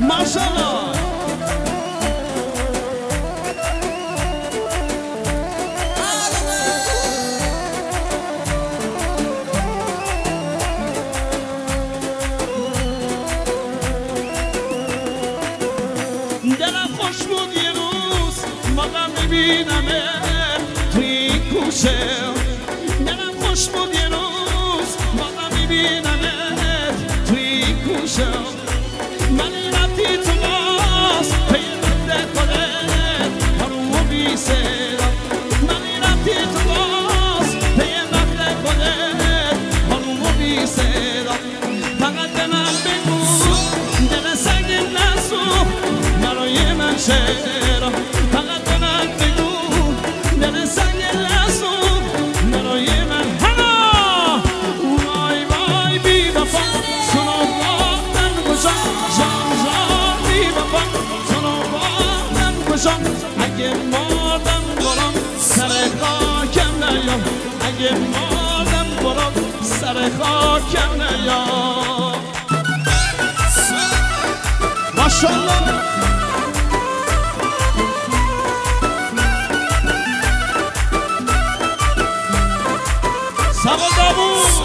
ماشاءالله دلم خوش بود یه روز مادم ببینمه توی این کوچه دلم خوش بود یه روز مادم ببینمه توی این کوچه منی رفتی تو باز پی بنده خودت هرو بی سرم منی رفتی تو باز پی بنده خودت هرو بی سرم فقط به من بگو دل سنگین نسو برای من چرا فقط به من بگو دل سنگین نسو برای من هلا وای وای بی وفا سنو باختن کشم جان جان بی وفا سنو باختن کشم اگه مردم برام سر خاکم نیام اگه مردم برام سر خاکم نیام ماشاءالله سبا داوود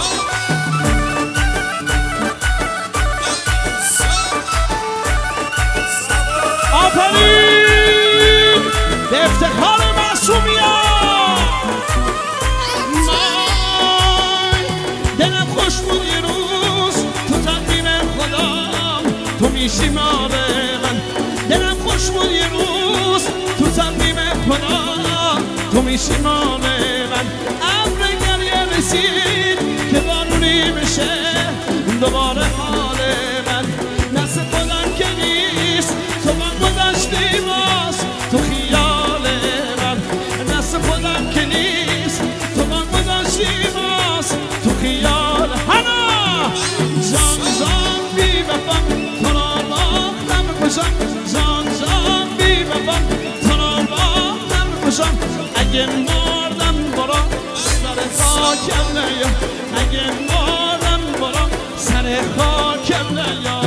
آفرین به افتخار معصومیان دلم خوش بود یه روز تو تقدیم خدام تو میشی مال من دلم خوش بود یه روز تو تقدیم خدام تو میشی مال من ابر گریه رسید که بارونی بشه دوباره حال من نست خودم که نیست تو من گذشتی باز تو خیال من نست خودم که نیست تو من گذشتی باز تو خیال هنا جان جان بی وفا تو را باختم کشم جان جان بی وفا تو را باختم کشم اگه مردم برام سر خاکم نیام اگه مردم برام سر خاکم نیام